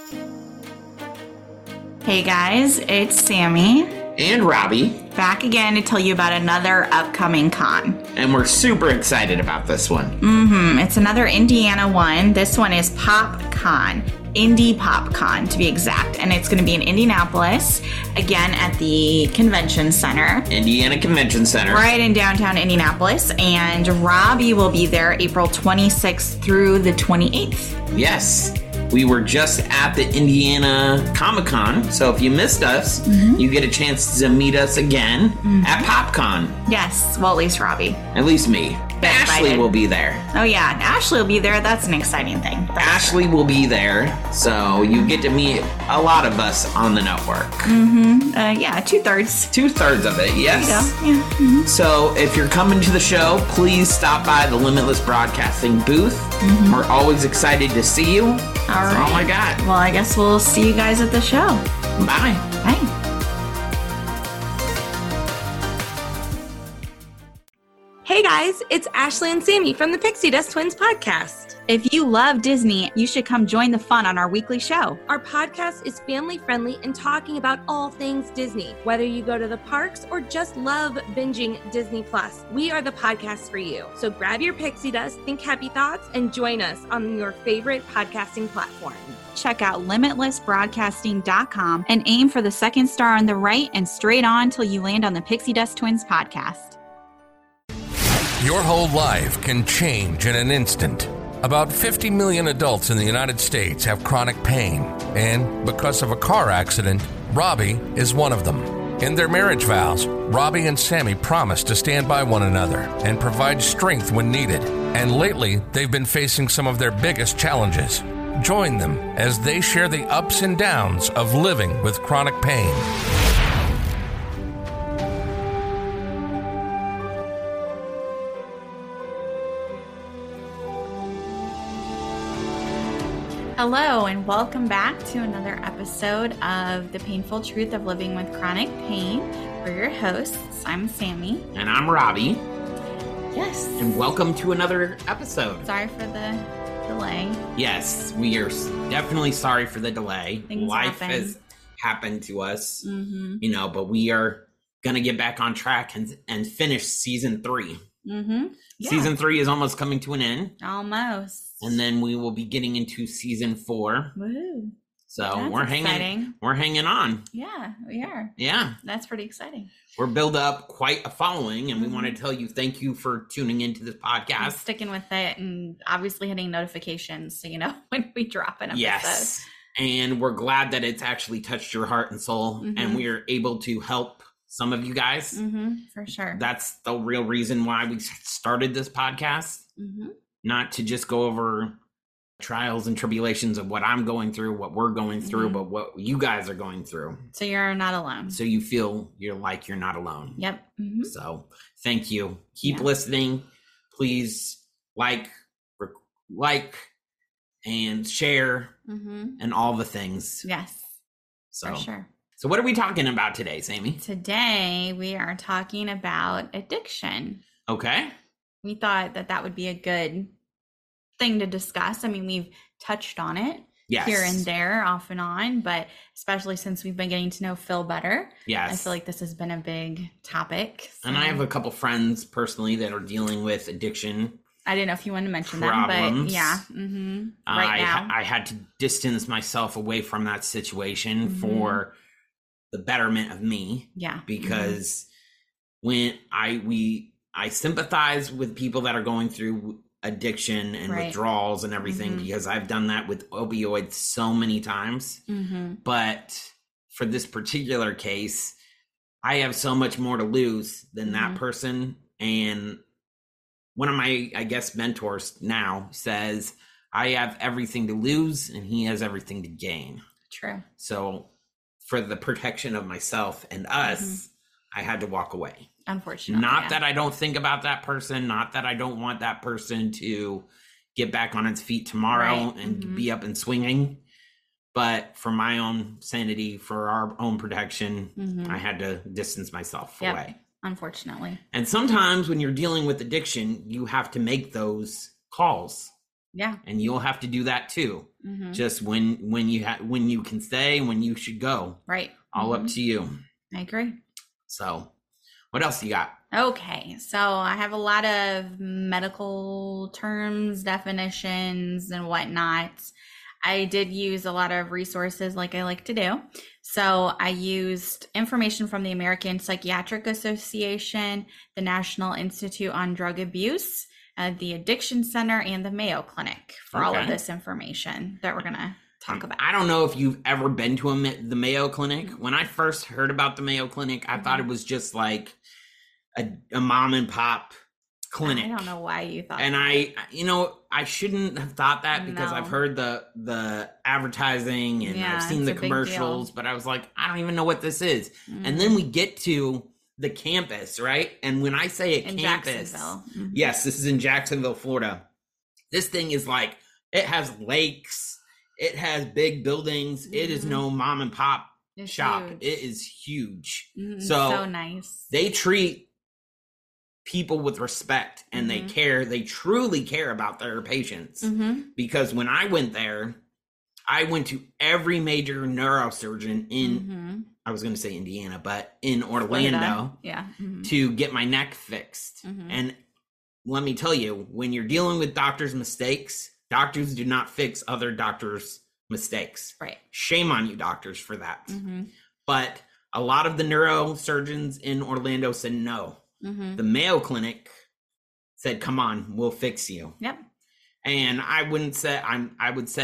Hey guys, it's Sammy. And Robbie. Back again to tell you about another upcoming con. And we're super excited about this one. It's another Indiana one. This one is PopCon. Indie PopCon to be exact. And it's going to be in Indianapolis, again at the Convention Center. Indiana Convention Center. Right in downtown Indianapolis. And Robbie will be there April 26th through the 28th. Yes. We were just at the Indiana Comic-Con, so if you missed us, you get a chance to meet us again at PopCon. Yes, well, at least Robbie. At least me. Ashley will be there. Oh yeah, Ashley will be there. That's an exciting thing. Ashley will be there, so you get to meet a lot of us on the network. Yeah, 2/3. 2/3 of it, yes. There you go. Yeah. So if you're coming to the show, please stop by the Limitless Broadcasting booth. We're always excited to see you. That's all I got. Well, I guess we'll see you guys at the show. Bye. Bye. Hey guys, it's Ashley and Sammy from the Pixie Dust Twins podcast. If you love Disney, you should come join the fun on our weekly show. Our podcast is family friendly and talking about all things Disney. Whether you go to the parks or just love binging Disney Plus, we are the podcast for you. So grab your pixie dust, think happy thoughts, and join us on your favorite podcasting platform. Check out limitlessbroadcasting.com and aim for the second star on the right and straight on till you land on the Pixie Dust Twins podcast. Your whole life can change in an instant. About 50 million adults in the United States have chronic pain, and because of a car accident, Robbie is one of them. In their marriage vows, Robbie and Sammy promised to stand by one another and provide strength when needed. And lately, they've been facing some of their biggest challenges. Join them as they share the ups and downs of living with chronic pain. Hello, and welcome back to another episode of The Painful Truth of Living with Chronic Pain. We're your hosts. I'm Sammy. And I'm Robbie. Yes. And welcome to another episode. Sorry for the delay. Yes, we are definitely sorry for the delay. Things Life happen. has happened to us, but we are going to get back on track and finish season 3. Yeah. Season 3 is almost coming to an end. Almost. And then we will be getting into season 4. Woo. So That's we're exciting. hanging on. Yeah, we are. Yeah. That's pretty exciting. We're built up quite a following, and we want to tell you thank you for tuning into this And podcast. sticking with it and obviously hitting notifications so you know when we drop an episode. Yes. And we're glad that it's actually touched your heart and soul, and we are able to help some of you guys. For sure. That's the real reason why we started this podcast. Not to just go over trials and tribulations of what I'm going through, what we're going through, but what you guys are going through. So you're not alone. So you feel you're not alone. Yep. So thank you. Keep listening. Please like and share and all the things. Yes. So, for sure. So what are we talking about today, Sammy? Today we are talking about addiction. Okay. We thought that would be a good thing to discuss. I mean, we've touched on it here and there, off and on, but especially since we've been getting to know Phil better. Yes. I feel like this has been a big topic. So. And I have a couple friends personally that are dealing with addiction. I didn't know if you wanted to mention problems. them, but yeah. Right now. I had to distance myself away from that situation for the betterment of me. Yeah. Because when I sympathize with people that are going through addiction and withdrawals and everything, because I've done that with opioids so many times. But for this particular case, I have so much more to lose than that person. And one of my, I guess, mentors now says, I have everything to lose and he has everything to gain. True. So for the protection of myself and us, I had to walk away. Unfortunately. Not that I don't think about that person, not that I don't want that person to get back on its feet tomorrow and be up and swinging, but for my own sanity, for our own protection, I had to distance myself away. Unfortunately. And sometimes when you're dealing with addiction, you have to make those calls. Yeah. And you'll have to do that too. Just when you can stay, when you should go. Right. All up to you. I agree. So what else you got? Okay. So I have a lot of medical terms, definitions, and whatnot. I did use a lot of resources like I like to do. So I used information from the American Psychiatric Association, the National Institute on Drug Abuse, the Addiction Center, and the Mayo Clinic for all of this information that we're going to talk about. I don't know if you've ever been to the Mayo Clinic. When I first heard about the Mayo Clinic, I thought it was just like a mom and pop clinic. I don't know why you thought and that. I shouldn't have thought that because I've heard the advertising and I've seen the commercials, but I was like, I don't even know what this is. And then we get to the campus, right? And when I say campus, yes, this is in Jacksonville, Florida. This thing is like, it has lakes, it has big buildings. It is no mom and pop shop. Huge. It is huge. So nice. They treat people with respect and they care. They truly care about their patients. Because when I went there, I went to every major neurosurgeon in, I was going to say Indiana, but in Orlando to get my neck fixed. And let me tell you, when you're dealing with doctors' mistakes, doctors do not fix other doctors' mistakes. Right. Shame on you, doctors, for that. But a lot of the neurosurgeons in Orlando said no. The Mayo Clinic said, come on, we'll fix you. Yep. And I would say I'm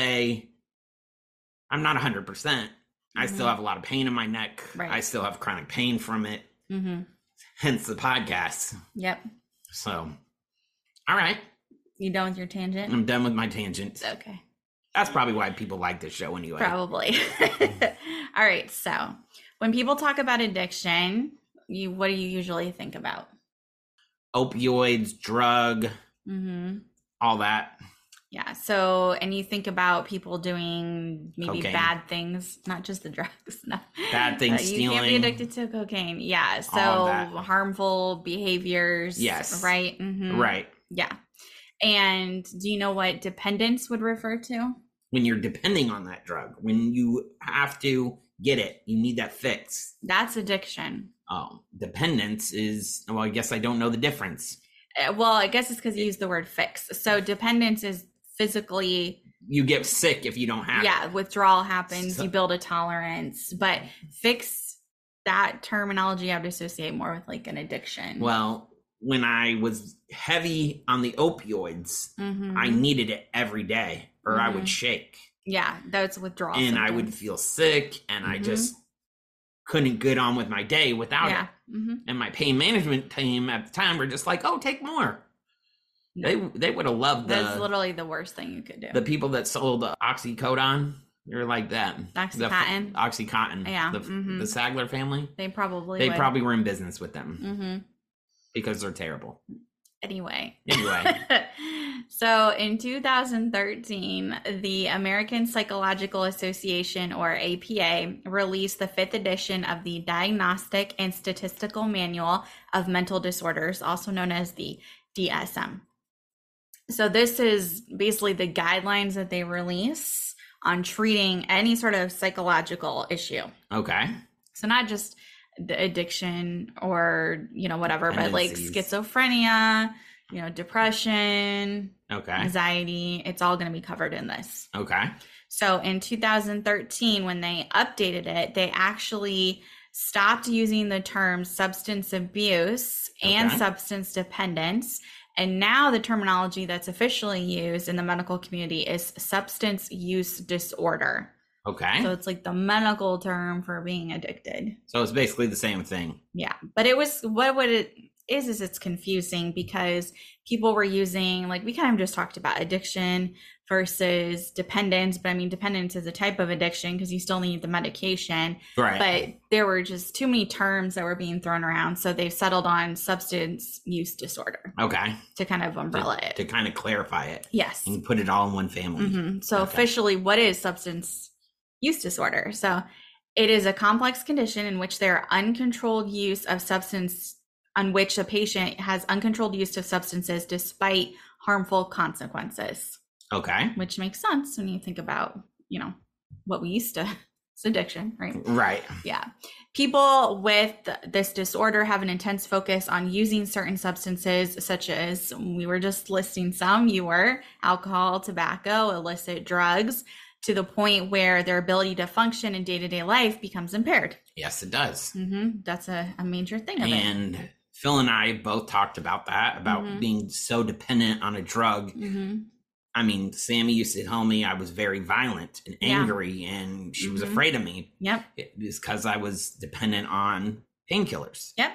not 100%. I still have a lot of pain in my neck. Right. I still have chronic pain from it. Hence the podcast. Yep. So, all right. You done with your tangent? I'm done with my tangent. Okay. That's probably why people like this show anyway. Probably. All right. So when people talk about addiction, what do you usually think about? Opioids, drug, all that. Yeah. So, and you think about people doing maybe cocaine. Bad things, not just the drugs. No. Bad things, stealing. You can't be addicted to cocaine. Yeah. So harmful behaviors. Yes. Right. Right. Yeah. And do you know what dependence would refer to? When you're depending on that drug, when you have to get it, you need that fix. That's addiction. Oh, dependence is, well, I guess I don't know the difference. Well, I guess it's because you use the word fix. So dependence is physically. You get sick if you don't have it. Yeah, withdrawal happens, you build a tolerance. But fix, that terminology I would associate more with like an addiction. Well, when I was heavy on the opioids, I needed it every day or I would shake. Yeah, that's withdrawal. And symptoms. I would feel sick and I just couldn't get on with my day without it. And my pain management team at the time were just like, oh, take more. No. They would have loved that. That's literally the worst thing you could do. The people that sold Oxycodone, they're like that. Oxycontin. Oxycontin. Yeah. The Sagler family. They probably were in business with them. Because they're terrible. Anyway. So in 2013, the American Psychological Association, or APA, released the 5th edition of the Diagnostic and Statistical Manual of Mental Disorders, also known as the DSM. So this is basically the guidelines that they release on treating any sort of psychological issue. Okay. So not just the addiction or, whatever, but like schizophrenia, depression, anxiety, it's all going to be covered in this. Okay. So in 2013, when they updated it, they actually stopped using the terms substance abuse and substance dependence. And now the terminology that's officially used in the medical community is substance use disorder. Okay. So it's like the medical term for being addicted. So it's basically the same thing. Yeah. But it was, what it is it's confusing because people were using, like we kind of just talked about addiction versus dependence. But I mean, dependence is a type of addiction because you still need the medication. Right. But there were just too many terms that were being thrown around. So they've settled on substance use disorder. Okay. To kind of umbrella it. To kind of clarify it. Yes. And put it all in one family. So officially, what is substance use disorder? So it is a complex condition in which there are uncontrolled use of substance, on which a patient has uncontrolled use of substances despite harmful consequences. Okay. Which makes sense when you think about, what we used to, it's addiction, right? Right. Yeah. People with this disorder have an intense focus on using certain substances, such as we were just listing some, alcohol, tobacco, illicit drugs, to the point where their ability to function in day-to-day life becomes impaired. Yes, it does. That's a major thing of it. And Phil and I both talked about that, about being so dependent on a drug. I mean, Sammy used to tell me I was very violent and angry, and she was afraid of me. Yep. It was because I was dependent on painkillers. Yep.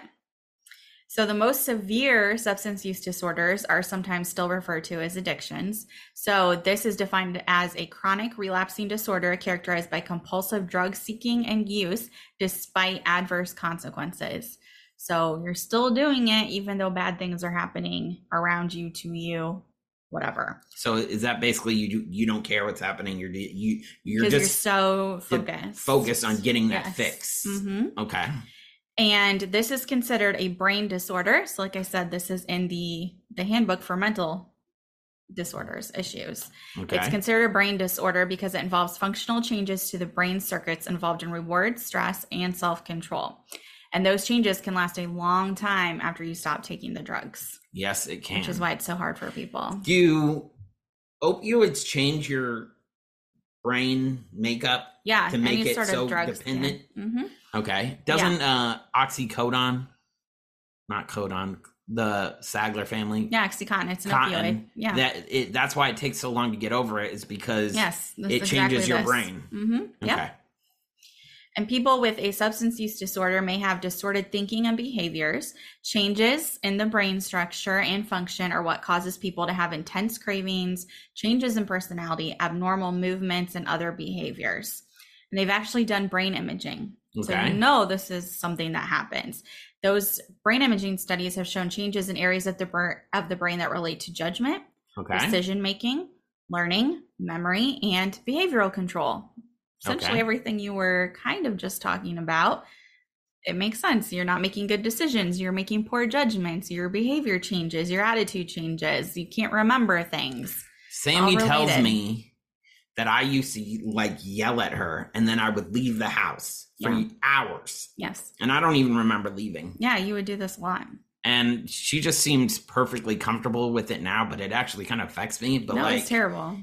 So the most severe substance use disorders are sometimes still referred to as addictions. So this is defined as a chronic relapsing disorder characterized by compulsive drug seeking and use despite adverse consequences. So you're still doing it even though bad things are happening around you, to you, whatever. So is that basically you don't care what's happening? You're just so focused on getting that fix. Okay. And this is considered a brain disorder. So like I said, this is in the handbook for mental disorders issues. Okay. It's considered a brain disorder because it involves functional changes to the brain circuits involved in reward, stress, and self-control. And those changes can last a long time after you stop taking the drugs. Yes, it can. Which is why it's so hard for people. Do opioids change your brain makeup to make it so dependent? Okay. Doesn't oxycodone, not codone, the Sackler family? Yeah, Oxycontin. It's an opioid. Yeah. That's why it takes so long to get over it, is because it changes your brain. Okay. Yep. And people with a substance use disorder may have distorted thinking and behaviors. Changes in the brain structure and function are what causes people to have intense cravings, changes in personality, abnormal movements, and other behaviors. And they've actually done brain imaging. Okay. So this is something that happens. Those brain imaging studies have shown changes in areas of the brain that relate to judgment, decision making, learning, memory, and behavioral control. Essentially everything you were kind of just talking about. It makes sense. You're not making good decisions. You're making poor judgments. Your behavior changes. Your attitude changes. You can't remember things. Sammy tells me that I used to yell at her, and then I would leave the house for hours. Yes. And I don't even remember leaving. Yeah, you would do this a lot. And she just seems perfectly comfortable with it now, but it actually kind of affects me. But no, it's terrible.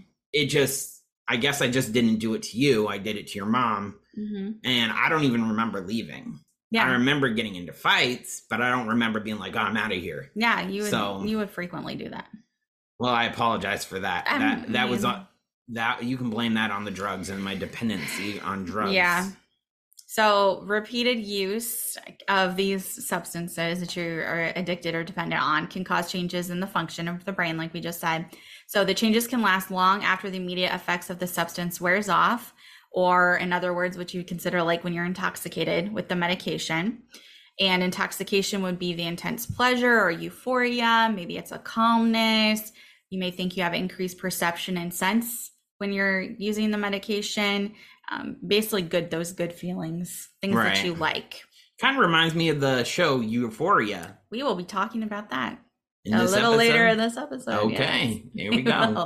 I guess I just didn't do it to you. I did it to your mom. And I don't even remember leaving. Yeah. I remember getting into fights, but I don't remember being like, oh, I'm out of here. Yeah, you would frequently do that. Well, I apologize for that. That was that you can blame that on the drugs and my dependency on drugs. Yeah. So repeated use of these substances that you are addicted or dependent on can cause changes in the function of the brain, like we just said. So the changes can last long after the immediate effects of the substance wears off, or in other words, what you would consider like when you're intoxicated with the medication. And intoxication would be the intense pleasure or euphoria. Maybe it's a calmness. You may think you have increased perception and sense when you're using the medication. Basically those good feelings, things that you like. Kind of reminds me of the show Euphoria. We will be talking about that a little later in this episode. Okay, Here we go.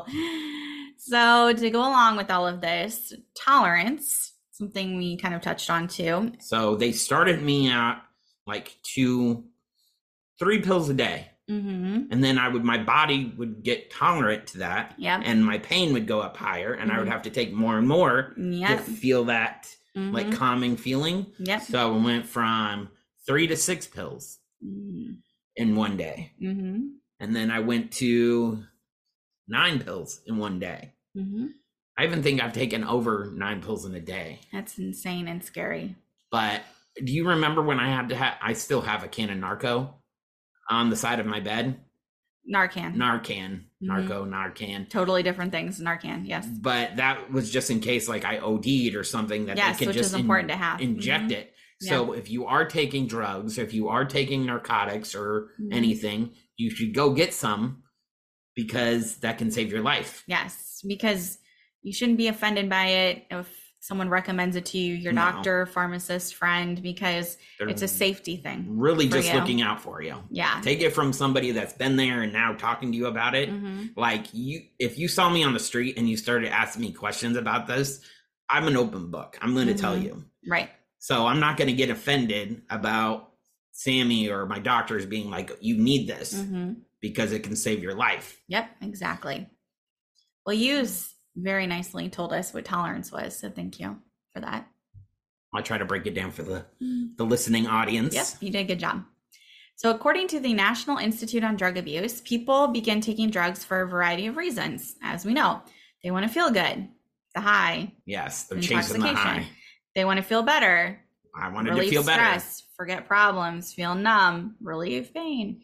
So to go along with all of this, tolerance, something we kind of touched on too. So they started me out like 2-3 pills a day. And then my body would get tolerant to that. And my pain would go up higher, and I would have to take more and more to feel that like calming feeling. So I went from 3 to 6 pills in one day. And then I went to 9 pills in one day. I even think I've taken over 9 pills in a day. That's insane and scary. But do you remember when I still have a can of Narco on the side of my bed? Narcan. Narcan. Totally different things. Narcan, yes. But that was just in case like I OD'd or something that they could just important to have. Inject it. So if you are taking drugs, or if you are taking narcotics or anything, you should go get some, because that can save your life. Yes, because you shouldn't be offended by it. If someone recommends it to you, your doctor, pharmacist, friend, because it's a safety thing. Really just looking out for you. Yeah. Take it from somebody that's been there and now talking to you about it. Like if you saw me on the street and you started asking me questions about this, I'm an open book. I'm going to tell you. Right. So I'm not going to get offended about Sammy or my doctors being like, you need this because it can save your life. Yep, exactly. Well, you very nicely told us what tolerance was. So thank you for that. I'll try to break it down for the listening audience. Yep, you did a good job. So according to the National Institute on Drug Abuse, people begin taking drugs for a variety of reasons. As we know, they want to feel good, the high. Yes, they're chasing the high. They want to feel better. I wanted to feel better. Stress, forget problems, feel numb, relieve pain.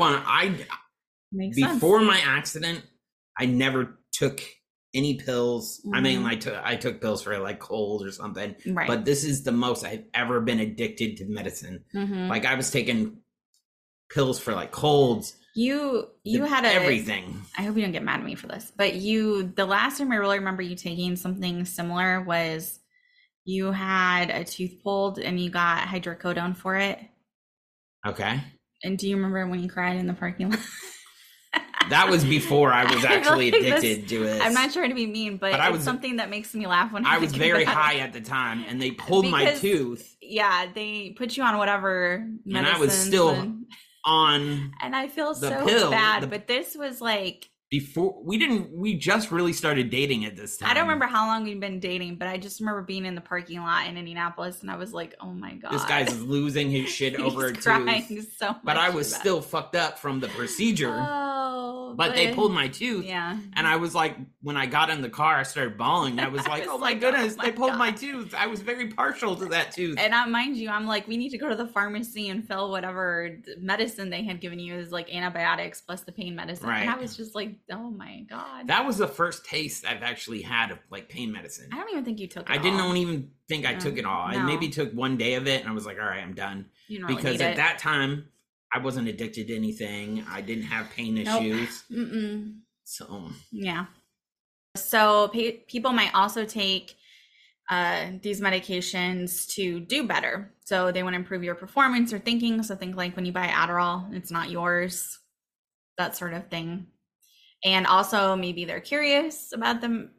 Before my accident, I never took any pills. I mean, I took pills for like cold or something. Right. But this is the most I've ever been addicted to medicine. Like I was taking pills for like colds. You had everything. I hope you don't get mad at me for this, but the last time I really remember you taking something similar was you had a tooth pulled and you got hydrocodone for it. Okay. And do you remember when you cried in the parking lot? That was before I was actually addicted to it. I'm not trying to be mean, but it's something that makes me laugh when I was very high at the time, and they pulled my tooth. Yeah, they put you on whatever medicines. And I was still on and I feel so pill, bad, but this was like before we just really started dating at this time. I don't remember how long we'd been dating, but I just remember being in the parking lot in Indianapolis and I was like, oh my God. This guy's losing his shit over a tooth. So much but I was still fucked up from the procedure. But they pulled my tooth. Yeah. And I was like, when I got in the car, I started bawling. I was like, oh my goodness, they pulled my tooth. I was very partial to that tooth. And mind you, I'm like, we need to go to the pharmacy and fill whatever medicine they had given you as like antibiotics plus the pain medicine. Right. And I was just like, oh my God. That was the first taste I've actually had of like pain medicine. I don't even think you took it I didn't even think I took it all. No. I maybe took one day of it and I was like, all right, I'm done. You don't really because need at it. that time, I wasn't addicted to anything. I didn't have pain issues. So yeah. So people might also take these medications to do better. So they want to improve your performance or thinking. So think like when you buy Adderall, it's not yours, that sort of thing. And also maybe they're curious about the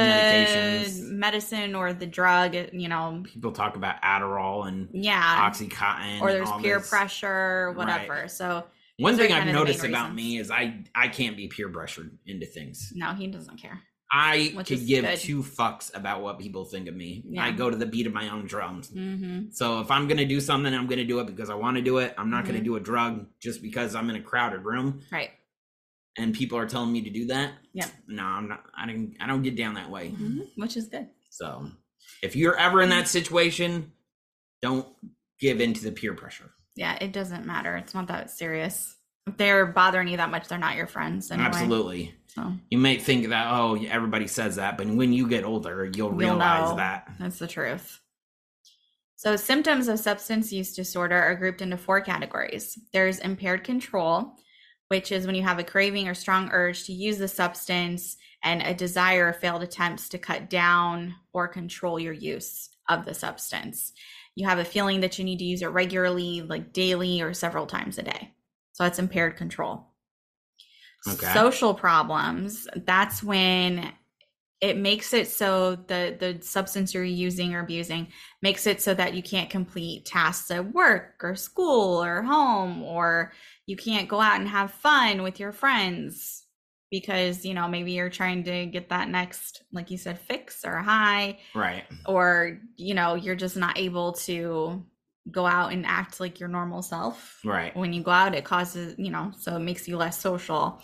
medicine or the drug, you know. People talk about Adderall and Oxycontin. Or there's peer pressure, whatever. Right. So one thing I've noticed about me is I can't be peer pressured into things. No, he doesn't care. I could give two fucks about what people think of me. Yeah. I go to the beat of my own drums. So if I'm going to do something, I'm going to do it because I want to do it. I'm not going to do a drug just because I'm in a crowded room. Right. And people are telling me to do that. Yeah. No, I'm not. I don't get down that way. Which is good. So if you're ever in that situation, don't give in to the peer pressure. Yeah, it doesn't matter. It's not that serious. If they're bothering you that much, they're not your friends anyway. Absolutely. So you may think that, oh, everybody says that, but when you get older, you'll realize that. That's the truth. So symptoms of substance use disorder are grouped into 4 categories. There's impaired control, which is when you have a craving or strong urge to use the substance and a desire or failed attempts to cut down or control your use of the substance. You have a feeling that you need to use it regularly, like daily or several times a day. So it's impaired control. Okay. Social problems, that's when it makes it so the substance you're using or abusing makes it so that you can't complete tasks at work or school or home, or you can't go out and have fun with your friends because, you know, maybe you're trying to get that next, like you said, fix or high. Right. Or, you know, you're just not able to go out and act like your normal self. Right. When you go out, it causes, you know, so it makes you less social.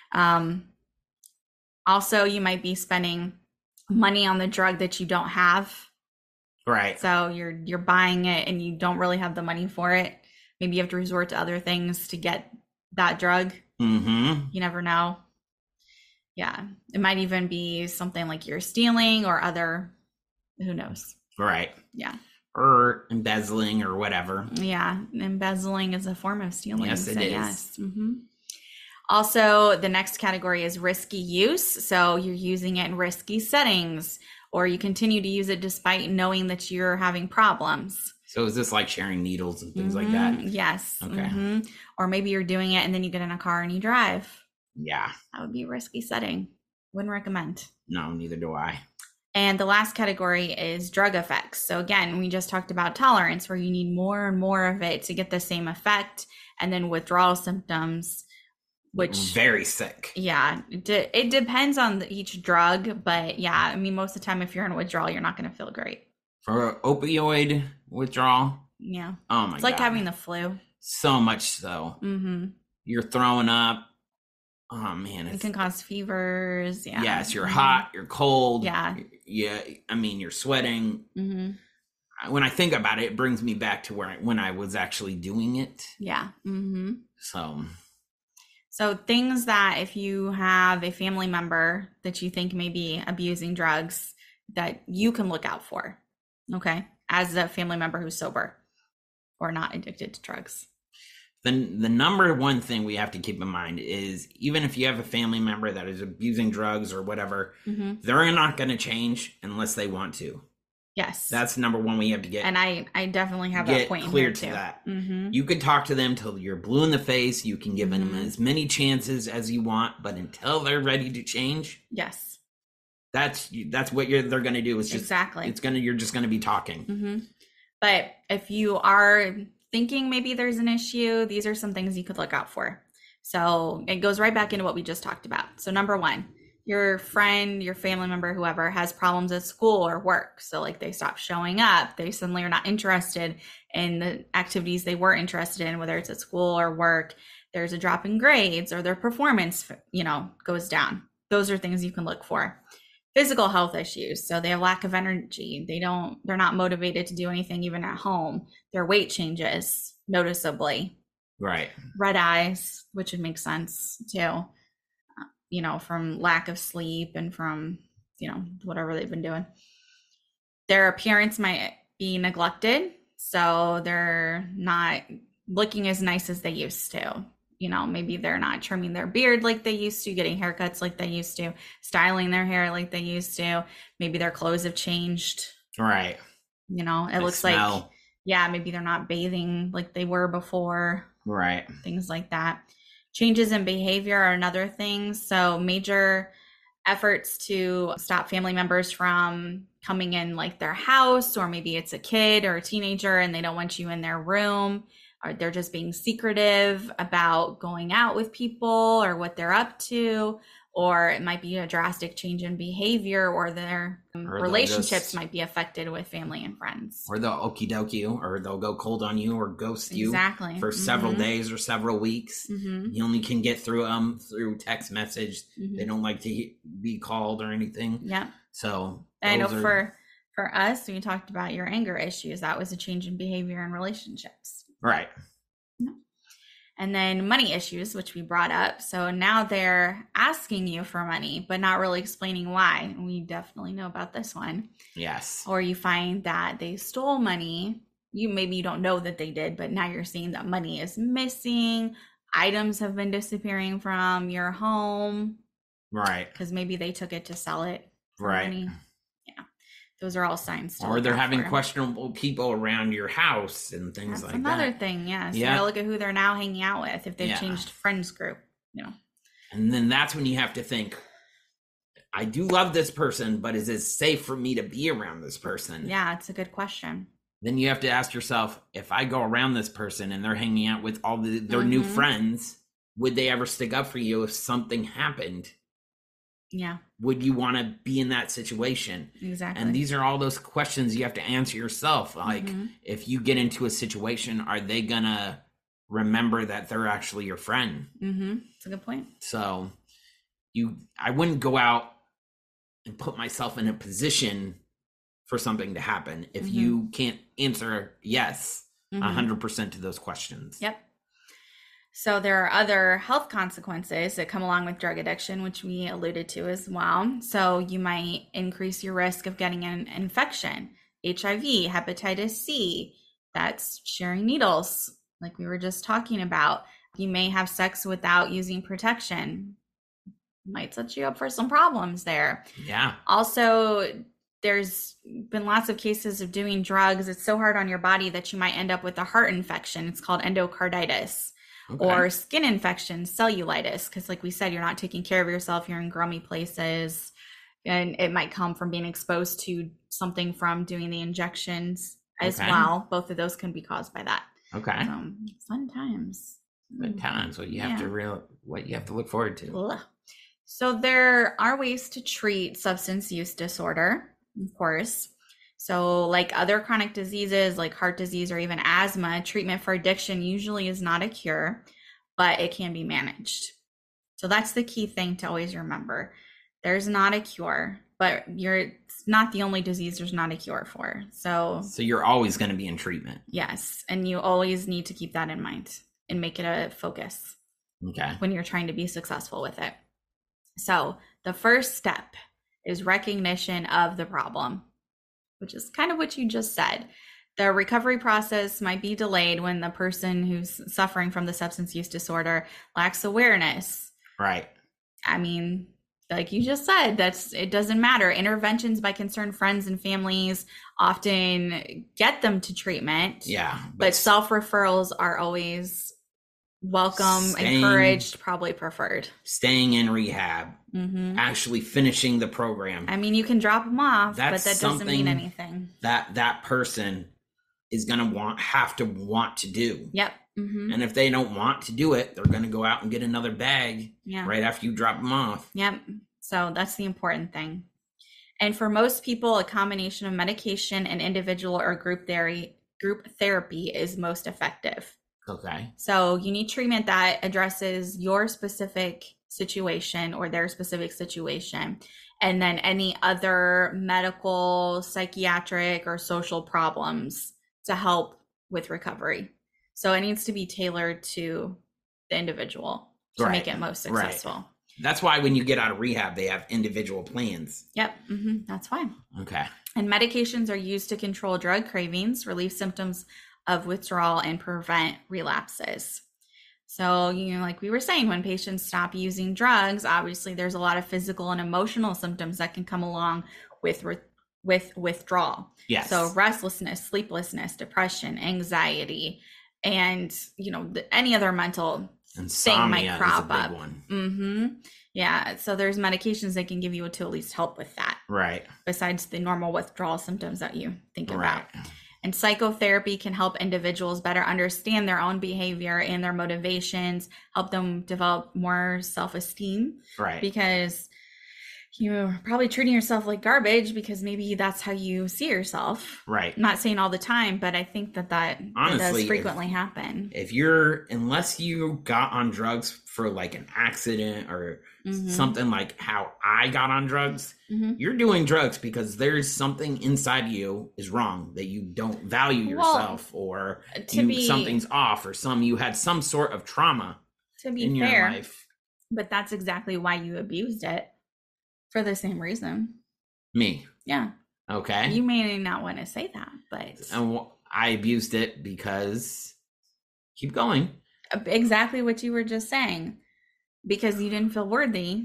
Also, you might be spending money on the drug that you don't have. Right. So you're buying it and you don't really have the money for it. Maybe you have to resort to other things to get that drug. You never know. Yeah. It might even be something like you're stealing or other, who knows? Right. Yeah. Or embezzling or whatever. Yeah. Embezzling is a form of stealing. Yes, it is. Yes. Also, the next category is risky use. So you're using it in risky settings, or you continue to use it despite knowing that you're having problems. So is this like sharing needles and things like that? Yes. Okay. Or maybe you're doing it and then you get in a car and you drive. Yeah. That would be a risky setting. Wouldn't recommend. No, neither do I. And the last category is drug effects. So again, we just talked about tolerance, where you need more and more of it to get the same effect. And then withdrawal symptoms, which very sick. Yeah, it depends on each drug, but yeah, I mean, most of the time, if you're in withdrawal, you're not going to feel great. For opioid withdrawal, yeah, oh my god, it's like having the flu. So much so, you're throwing up. Oh man, it can cause fevers. Yeah. Yes, you're hot, you're cold. Yeah. Yeah. I mean, you're sweating. When I think about it, it brings me back to when I was actually doing it. Yeah. So things that if you have a family member that you think may be abusing drugs, that you can look out for. Okay. As a family member who's sober or not addicted to drugs. Then the number one thing we have to keep in mind is, even if you have a family member that is abusing drugs or whatever, they're not going to change unless they want to. Yes. That's number one we have to get. And I definitely have that point clear in to here that. Too. You could talk to them till you're blue in the face. You can give them as many chances as you want, but until they're ready to change. Yes. That's what they're going to do. It's just, exactly. You're just going to be talking. But if you are thinking maybe there's an issue, these are some things you could look out for. So it goes right back into what we just talked about. So number one, your friend, your family member, whoever has problems at school or work. So like they stop showing up, they suddenly are not interested in the activities they were interested in, whether it's at school or work, there's a drop in grades or their performance, goes down. Those are things you can look for. Physical health issues. So they have lack of energy. They're not motivated to do anything even at home. Their weight changes noticeably. Right. Red eyes, which would make sense too, from lack of sleep and from, whatever they've been doing. Their appearance might be neglected. So they're not looking as nice as they used to. Maybe they're not trimming their beard like they used to, getting haircuts like they used to, styling their hair like they used to. Maybe their clothes have changed. Right. It looks like, maybe they're not bathing like they were before. Right. Things like that. Changes in behavior are another thing. So major efforts to stop family members from coming in like their house, or maybe it's a kid or a teenager and they don't want you in their room. Or they're just being secretive about going out with people or what they're up to, or it might be a drastic change in behavior, or their relationships might be affected with family and friends. Or they'll okie dokie, or they'll go cold on you or ghost you for several days or several weeks. You only can get through them through text message. They don't like to be called or anything. Yeah. So I know for us, we talked about your anger issues. That was a change in behavior and relationships. Right. And then money issues, which we brought up. So now they're asking you for money, but not really explaining why. We definitely know about this one. Yes. Or you find that they stole money. Maybe you don't know that they did, but now you're seeing that money is missing. Items have been disappearing from your home. Right. Because maybe they took it to sell it for right. money. Those are all signs. Or they're having questionable people around your house and things like that. That's another thing, yes. You gotta look at who they're now hanging out with, if they've changed friends group, And then that's when you have to think, I do love this person, but is it safe for me to be around this person? Yeah, it's a good question. Then you have to ask yourself, if I go around this person and they're hanging out with all their new friends, would they ever stick up for you if something happened? Yeah. Would you want to be in that situation? Exactly. And these are all those questions you have to answer yourself. Like, if you get into a situation, are they going to remember that they're actually your friend? That's a good point. So I wouldn't go out and put myself in a position for something to happen if you can't answer yes 100% to those questions. Yep. So there are other health consequences that come along with drug addiction, which we alluded to as well. So you might increase your risk of getting an infection, HIV, hepatitis C, that's sharing needles, like we were just talking about. You may have sex without using protection. Might set you up for some problems there. Yeah. Also, there's been lots of cases of doing drugs. It's so hard on your body that you might end up with a heart infection. It's called endocarditis. Okay. Or skin infection, cellulitis, because like we said, you're not taking care of yourself. You're in grummy places, and it might come from being exposed to something from doing the injections as well. Both of those can be caused by that. Okay. Fun times. Good times. What you have to look forward to. Ugh. So there are ways to treat substance use disorder, of course. So like other chronic diseases like heart disease or even asthma, treatment for addiction usually is not a cure, but it can be managed. So that's the key thing to always remember. There's not a cure, but it's not the only disease there's not a cure for. So you're always going to be in treatment. Yes. And you always need to keep that in mind and make it a focus. Okay. When you're trying to be successful with it. So the first step is recognition of the problem, which is kind of what you just said. The recovery process might be delayed when the person who's suffering from the substance use disorder lacks awareness. Right. I mean, like you just said, it doesn't matter. Interventions by concerned friends and families often get them to treatment. Yeah. But self-referrals are always welcome, encouraged, probably preferred. Staying in rehab, actually finishing the program. I mean, you can drop them off, but that doesn't mean anything. That person is going to have to want to do. Yep. And if they don't want to do it, they're going to go out and get another bag right after you drop them off. Yep. So that's the important thing. And for most people, a combination of medication and individual or group therapy is most effective. Okay. So you need treatment that addresses your specific situation or their specific situation, and then any other medical, psychiatric, or social problems to help with recovery. So it needs to be tailored to the individual to make it most successful. Right. That's why when you get out of rehab, they have individual plans. Yep. That's fine. Okay. And medications are used to control drug cravings, relieve symptoms of withdrawal, and prevent relapses. So, like we were saying, when patients stop using drugs, obviously there's a lot of physical and emotional symptoms that can come along with withdrawal. Yes. So restlessness, sleeplessness, depression, anxiety, and any other mental thing might crop up. One. Yeah. So there's medications that can give you to at least help with that. Right. Besides the normal withdrawal symptoms that you think about. And psychotherapy can help individuals better understand their own behavior and their motivations, help them develop more self-esteem. Right. Because you're probably treating yourself like garbage because maybe that's how you see yourself. Right. I'm not saying all the time, but I think that honestly, does frequently happen. Unless you got on drugs for like an accident or something like how I got on drugs, you're doing drugs because there's something inside you is wrong, that you don't value yourself, or something's off, or you had some sort of trauma in your life. But that's exactly why you abused it. For the same reason. Me? Yeah. Okay. You may not want to say that, but... I abused it because... Keep going. Exactly what you were just saying. Because you didn't feel worthy.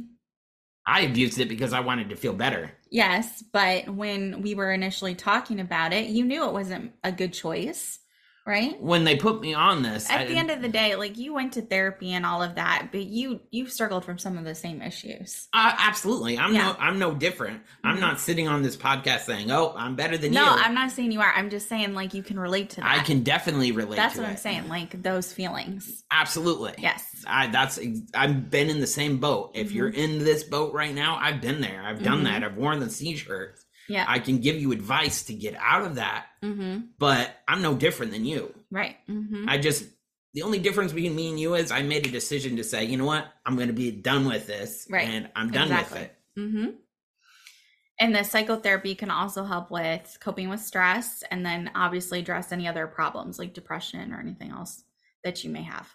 I abused it because I wanted to feel better. Yes, but when we were initially talking about it, you knew it wasn't a good choice. Right? When they put me on this. At the end of the day, like, you went to therapy and all of that, but you struggled from some of the same issues. Absolutely. I'm no different. I'm not sitting on this podcast saying, oh, I'm better than you. No, I'm not saying you are. I'm just saying, like, you can relate to that. I can definitely relate to it. That's what I'm saying. Like, those feelings. Absolutely. Yes. I've been in the same boat. If you're in this boat right now, I've been there. I've done that. I've worn the t-shirt. Yeah. I can give you advice to get out of that, but I'm no different than you. Right. The only difference between me and you is I made a decision to say, you know what, I'm going to be done with this, and I'm done with it. And the psychotherapy can also help with coping with stress, and then obviously address any other problems like depression or anything else that you may have.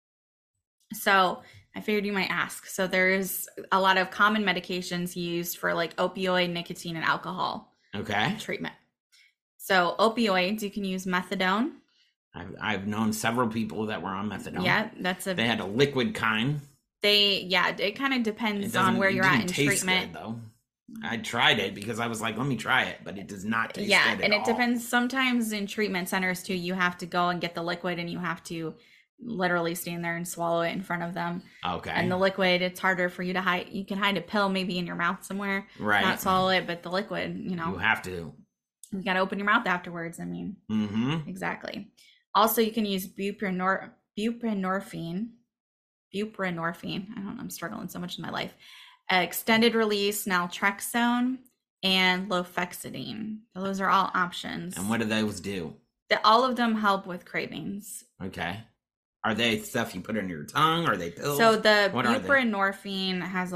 So I figured you might ask. So there's a lot of common medications used for like opioid, nicotine, and alcohol treatment. So opioids, you can use methadone. I've known several people that were on methadone. Yeah, they had a liquid kind. It kind of depends on where you're at in treatment. Good, though. I tried it because I was like, let me try it, but it does not taste good at and it all. depends. Sometimes in treatment centers too, you have to go and get the liquid and you have to literally stand there and swallow it in front of them. Okay. And the liquid, it's harder for you to hide. You can hide a pill maybe in your mouth somewhere, right? Not swallow it, but the liquid, you have to. You got to open your mouth afterwards. I mean, exactly. Also, you can use buprenorphine. I don't know. I'm struggling so much in my life. Extended release naltrexone and lofexidine. Those are all options. And what do those do? All of them help with cravings. Okay. Are they stuff you put under your tongue? Are they pills? So the buprenorphine has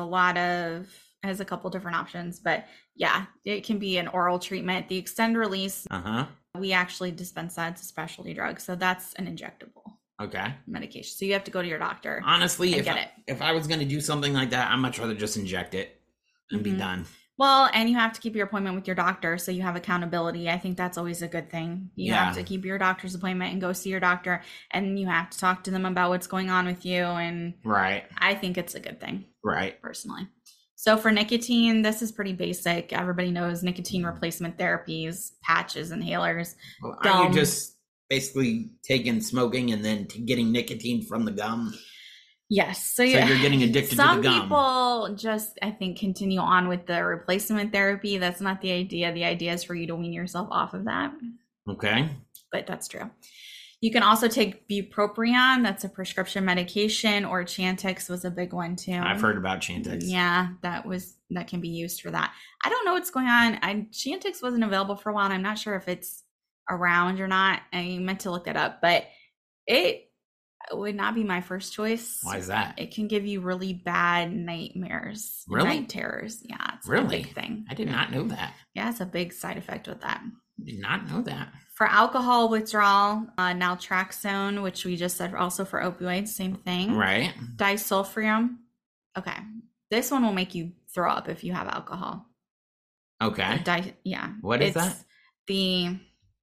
a couple different options, but yeah, it can be an oral treatment. The extended release, we actually dispense that. It's a specialty drug. So that's an injectable. Okay. Medication. So you have to go to your doctor. Honestly, if I was going to do something like that, I'd much rather just inject it and be done. Well, and you have to keep your appointment with your doctor so you have accountability. I think that's always a good thing. You have to keep your doctor's appointment and go see your doctor, and you have to talk to them about what's going on with you. And I think it's a good thing. Right. Personally. So for nicotine, this is pretty basic. Everybody knows nicotine replacement therapies, patches, inhalers. Well, are you just basically taking smoking and then getting nicotine from the gum? Yes. So you're getting addicted to the gum. Some people just, I think, continue on with the replacement therapy. That's not the idea. The idea is for you to wean yourself off of that. Okay. But that's true. You can also take bupropion. That's a prescription medication, or Chantix was a big one too. I've heard about Chantix. Yeah, that can be used for that. I don't know what's going on. Chantix wasn't available for a while, and I'm not sure if it's around or not. I meant to look that up, but it would not be my first choice. Why is that? It can give you really bad nightmares, night terrors. Yeah, it's a big thing. I did not know that. Yeah, it's a big side effect with that. Did not know that. For alcohol withdrawal, naltrexone, which we just said, also for opioids, same thing. Right. Disulfiram. Okay, this one will make you throw up if you have alcohol. Okay. What is that? The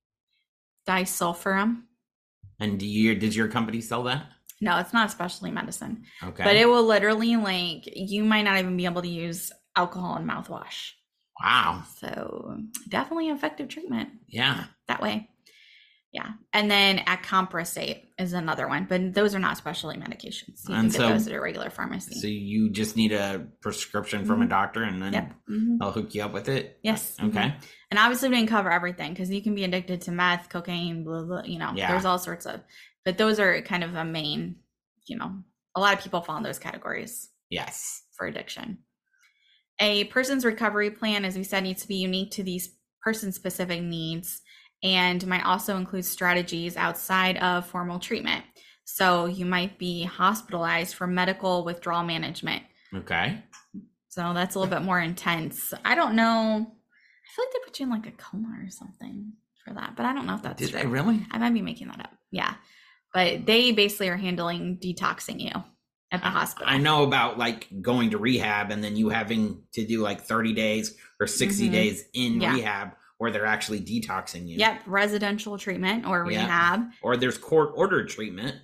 disulfiram. And does your company sell that? No, it's not a specialty medicine. Okay. But it will literally, you might not even be able to use alcohol in mouthwash. Wow. So definitely effective treatment. Yeah. That way. Yeah. And then acamprosate is another one, but those are not specialty medications. You can get those at a regular pharmacy. So you just need a prescription from a doctor, and then they'll hook you up with it? Yes. Okay. And obviously we didn't cover everything because you can be addicted to meth, cocaine, blah, blah, there's all sorts of, but those are kind of a main, a lot of people fall in those categories. Yes. For addiction. A person's recovery plan, as we said, needs to be unique to these person-specific needs and might also include strategies outside of formal treatment. So you might be hospitalized for medical withdrawal management. Okay. So that's a little bit more intense. I don't know. I feel like they put you in a coma or something for that, but I don't know if that's true. Did they really? I might be making that up. Yeah. But they basically are handling detoxing you at the hospital. I know about going to rehab and then you having to do 30 days or 60 days in rehab where they're actually detoxing you. Yep. Residential treatment or rehab. Or there's court-ordered treatment.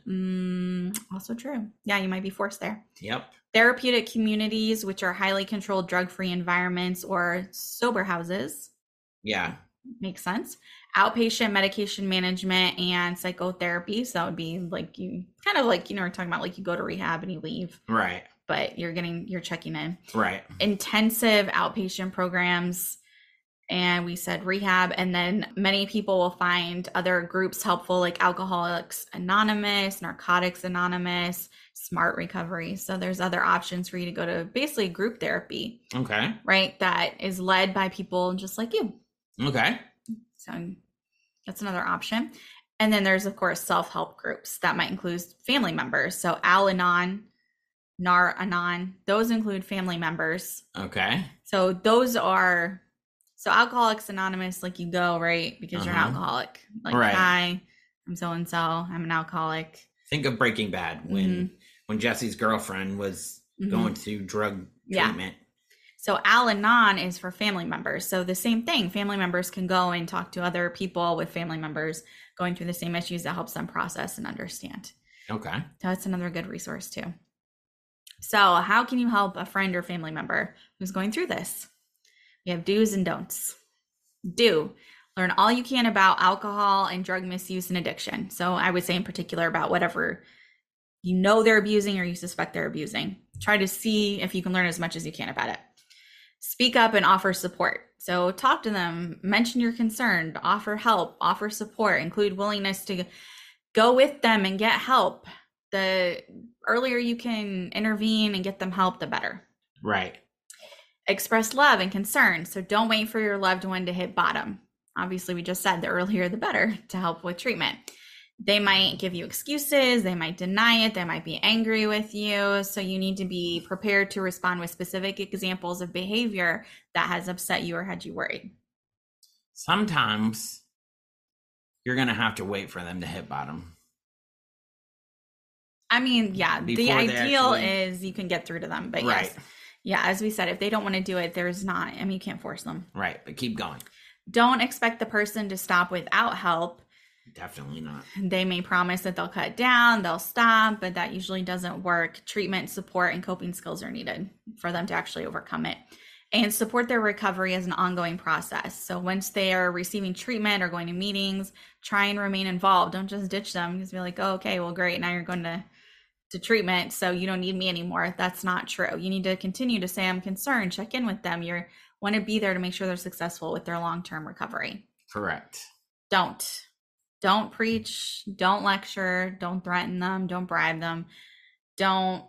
Also true. Yeah, you might be forced there. Yep. Therapeutic communities, which are highly controlled drug-free environments or sober houses. Yeah. Makes sense. Outpatient medication management and psychotherapy. So that would be we're talking about you go to rehab and you leave. Right. But you're checking in. Right. Intensive outpatient programs. And we said rehab. And then many people will find other groups helpful, like Alcoholics Anonymous, Narcotics Anonymous, Smart Recovery. So there's other options for you to go to basically group therapy. Okay. Right. That is led by people just like you. Okay. So that's another option. And then there's, of course, self-help groups that might include family members. So Al-Anon, Nar-Anon, those include family members. Okay. So those are, Alcoholics Anonymous, you go, right? Because you're an alcoholic. Right. Hi, I'm so-and-so, I'm an alcoholic. Think of Breaking Bad when Jesse's girlfriend was going to drug treatment. So Al-Anon is for family members. So the same thing, family members can go and talk to other people with family members going through the same issues that helps them process and understand. Okay. So that's another good resource too. So how can you help a friend or family member who's going through this? You have do's and don'ts. Do. Learn all you can about alcohol and drug misuse and addiction. So I would say in particular about whatever you know they're abusing or you suspect they're abusing. Try to see if you can learn as much as you can about it. Speak up and offer support. So talk to them, mention you're concerned, offer help, offer support, include willingness to go with them and get help. The earlier you can intervene and get them help, the better. Right. Express love and concern. So don't wait for your loved one to hit bottom. Obviously, we just said the earlier the better to help with treatment. They might give you excuses. They might deny it. They might be angry with you. So you need to be prepared to respond with specific examples of behavior that has upset you or had you worried. Sometimes you're going to have to wait for them to hit bottom. I mean, yeah, the ideal is you can get through to them. But right. Yes, yeah, as we said, if they don't want to do it, you can't force them. Right, but keep going. Don't expect the person to stop without help. Definitely not. They may promise that they'll cut down, they'll stop, but that usually doesn't work. Treatment, support, and coping skills are needed for them to actually overcome it. And support their recovery as an ongoing process. So once they are receiving treatment or going to meetings, try and remain involved. Don't just ditch them. Just be like, oh, okay, well, great. Now you're going to treatment, so you don't need me anymore. That's not true. You need to continue to say, I'm concerned, check in with them. You want to be there to make sure they're successful with their long-term recovery. Correct. Don't preach, don't lecture, don't threaten them, don't bribe them, don't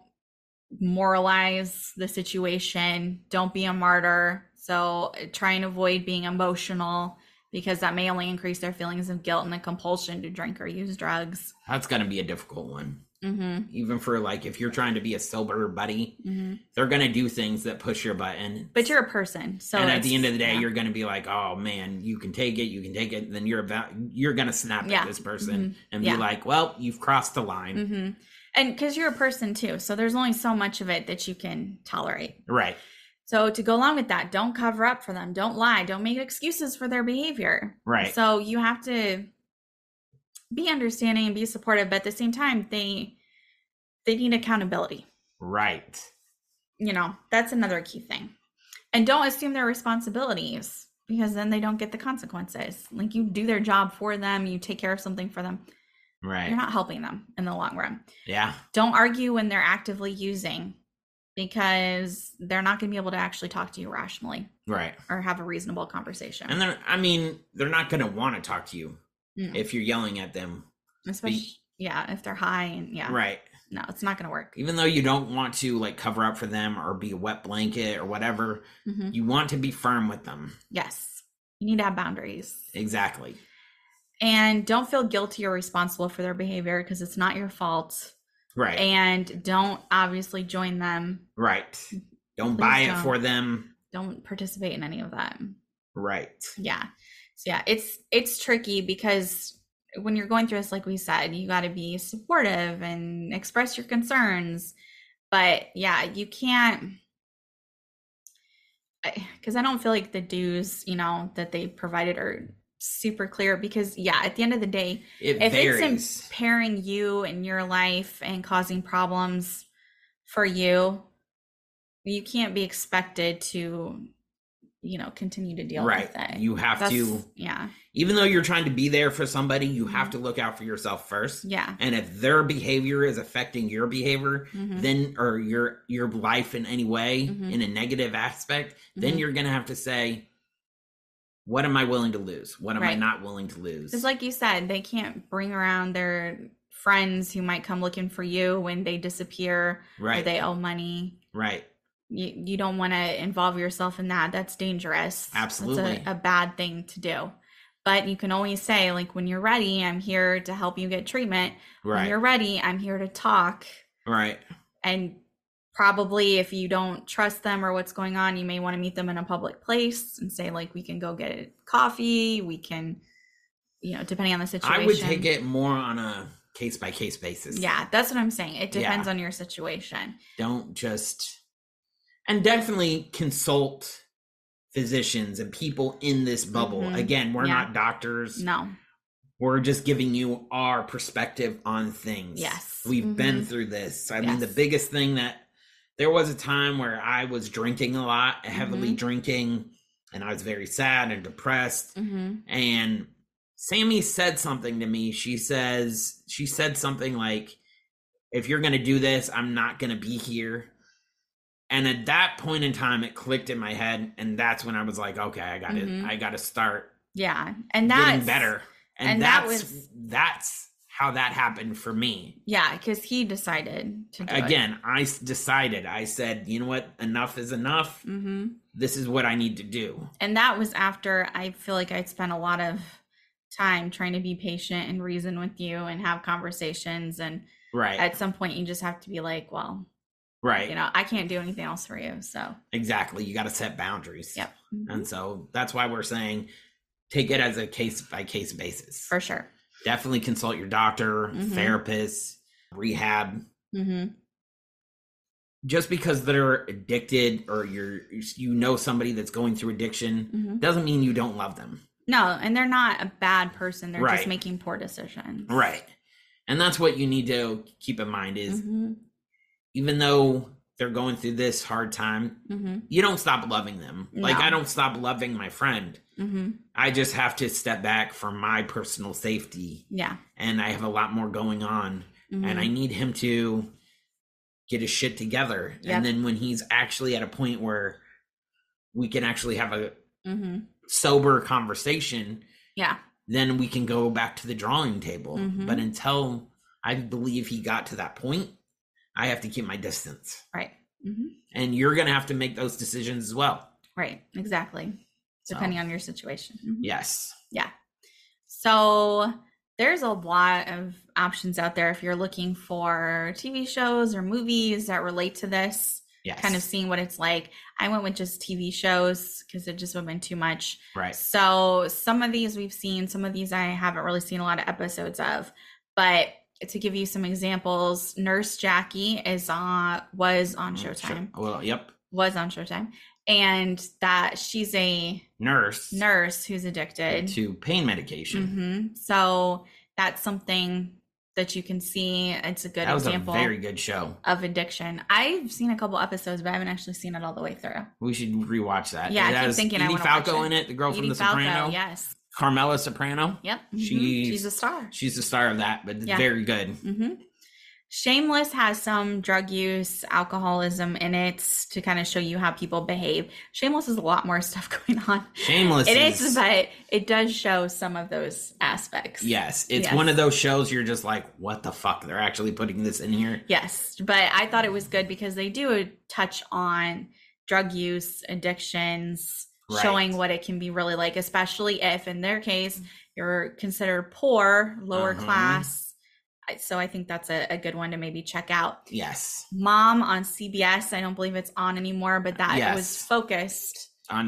moralize the situation, don't be a martyr. So try and avoid being emotional because that may only increase their feelings of guilt and the compulsion to drink or use drugs. That's going to be a difficult one. Mm-hmm. Even for like, if you're trying to be a sober buddy, they're going to do things that push your button. But you're a person. So and at the end of the day, you're going to be like, oh man, you can take it. And then you're going to snap at this person and be like, well, you've crossed the line. And because you're a person too. So there's only so much of it that you can tolerate. Right. So to go along with that, don't cover up for them. Don't lie. Don't make excuses for their behavior. Right. So you have to be understanding and be supportive, but at the same time, they need accountability. Right. That's another key thing. And don't assume their responsibilities because then they don't get the consequences. Like you do their job for them, you take care of something for them. Right. You're not helping them in the long run. Yeah. Don't argue when they're actively using because they're not going to be able to actually talk to you rationally. Right. Or have a reasonable conversation. And they're not going to want to talk to you if you're yelling at them. Especially, if they're high and Right. No, it's not going to work. Even though you don't want to like cover up for them or be a wet blanket or whatever, you want to be firm with them. Yes. You need to have boundaries. Exactly. And don't feel guilty or responsible for their behavior because it's not your fault. Right. And don't obviously join them. Right. Don't buy it for them. Don't participate in any of that. Right. Yeah. So it's tricky because when you're going through this, like we said, you got to be supportive and express your concerns. But you can't, because I don't feel like the dues, that they provided are super clear because at the end of the day, if varies. It's impairing you and your life and causing problems for you, you can't be expected to continue to deal with it. You have to, even though you're trying to be there for somebody, you have to look out for yourself first. Yeah. And if their behavior is affecting your behavior, then, or your life in any way, in a negative aspect, then you're going to have to say, what am I willing to lose? What am I not willing to lose? Because like you said, they can't bring around their friends who might come looking for you when they disappear or they owe money. Right. You don't want to involve yourself in that. That's dangerous. Absolutely. It's a bad thing to do. But you can always say, like, when you're ready, I'm here to help you get treatment. Right. When you're ready, I'm here to talk. Right. And probably if you don't trust them or what's going on, you may want to meet them in a public place and say, like, we can go get coffee. We can, depending on the situation. I would take it more on a case-by-case basis. Yeah, that's what I'm saying. It depends on your situation. Don't just... And definitely consult physicians and people in this bubble. Again, we're not doctors. No. We're just giving you our perspective on things. Yes. We've been through this. I mean, the biggest thing that there was a time where I was drinking a lot, heavily drinking. and I was very sad and depressed. And Sammy said something to me. She said something like, if you're going to do this, I'm not going to be here. And at that point in time, it clicked in my head. And that's when I was like, okay, I got to start and getting better. And that's how that happened for me. Yeah, because he decided to do it. I decided. I said, you know what? Enough is enough. This is what I need to do. And that was after I feel like I'd spent a lot of time trying to be patient and reason with you and have conversations. And at some point, you just have to be like, well, I can't do anything else for you. So exactly. You got to set boundaries. Yep. And so that's why we're saying take it as a case by case basis. For sure. Definitely consult your doctor, therapist, rehab. Just because they're addicted or you know somebody that's going through addiction doesn't mean you don't love them. No, and they're not a bad person. They're just making poor decisions. Right. And that's what you need to keep in mind is even though they're going through this hard time, you don't stop loving them. No. Like I don't stop loving my friend. I just have to step back for my personal safety. Yeah. And I have a lot more going on and I need him to get his shit together. Yep. And then when he's actually at a point where we can actually have a sober conversation, then we can go back to the drawing table. But until I believe he got to that point, I have to keep my distance. Right. And you're going to have to make those decisions as well. Right. Exactly. Depending on your situation. Yes. Yeah. So there's a lot of options out there if you're looking for TV shows or movies that relate to this. Yes. Kind of seeing what it's like. I went with just TV shows because it just would have been too much. Right. So some of these we've seen, some of these I haven't really seen a lot of episodes of. But to give you some examples, Nurse Jackie was on Showtime. Well, yep. Was on Showtime. And that she's a nurse who's addicted to pain medication. So that's something that you can see. It's a good example. That was a very good show of addiction. I've seen a couple episodes, but I haven't actually seen it all the way through. We should rewatch that. Yeah, I keep thinking I want to watch it. Edie Falco in it, the girl from The Soprano. Yes. Carmela Soprano. Yep. She's a star. She's the star of that, but very good. Shameless has some drug use, alcoholism in it to kind of show you how people behave. Shameless has a lot more stuff going on. Shameless is, but it does show some of those aspects. Yes. It's one of those shows you're just like, what the fuck? They're actually putting this in here? Yes. But I thought it was good because they do touch on drug use, addictions, showing what it can be really like, especially if in their case, you're considered poor, lower class. So I think that's a good one to maybe check out. Yes. Mom on CBS. I don't believe it's on anymore, but that was focused on